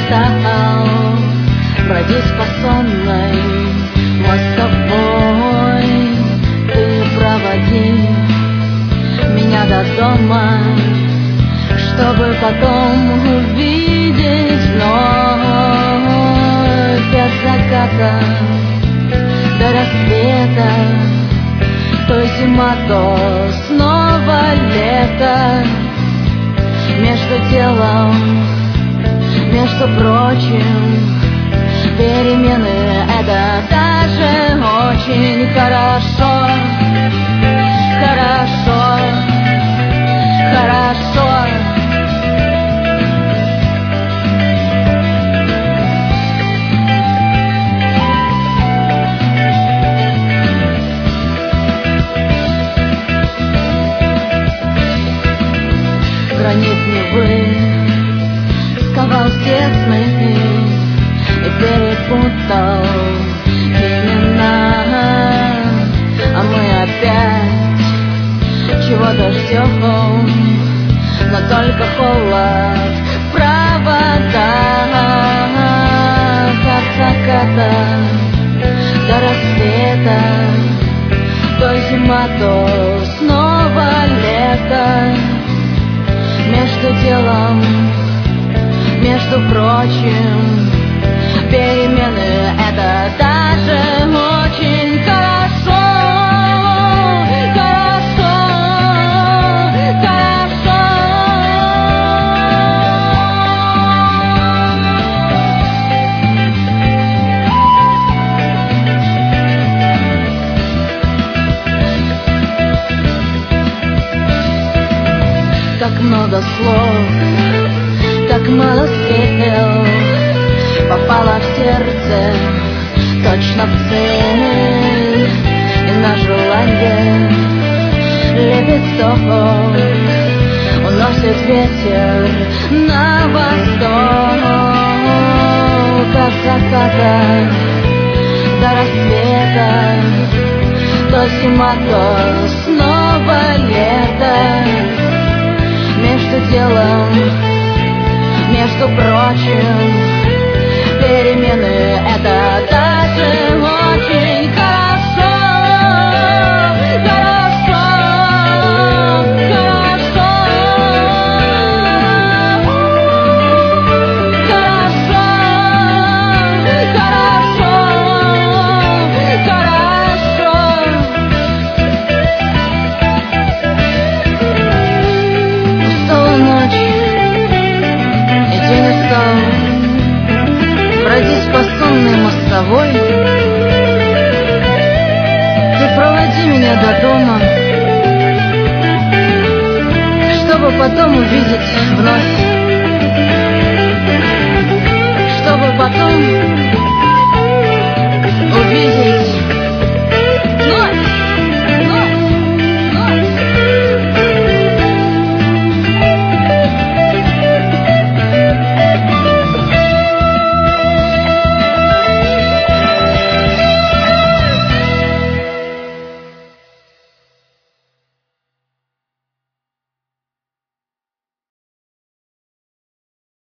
устал бродить по сонной мостовой. Ты проводи меня до дома, чтобы потом увидеть вновь от заката до рассвета. То зима, то снова лето. Между делом, между прочим, перемены — это даже очень хорошо. Хорошо, хорошо. Гранит Невы сковал все сны и перепутал имена, а мы опять чего-то ждем, но только холод в проводах. От заката до рассвета, то зима, то снова лето. Между делом, между прочим, перемены — это даже очень хорошо. Хорошо, хорошо. Так много слов, так мало стрел, попало в сердце точно в цель. И на желание лепесток уносит ветер на восток. От заката до рассвета, то зима, то снова лето. Между делом, между прочим, перемены — это даже очень хорошо. Хорошо, хорошо. Хорошо, хорошо, хорошо. Устала ночь, и день устал бродить по сонной мостовой. Ты проводи меня до дома, чтобы потом увидеть вновь. Чтобы потом увидеть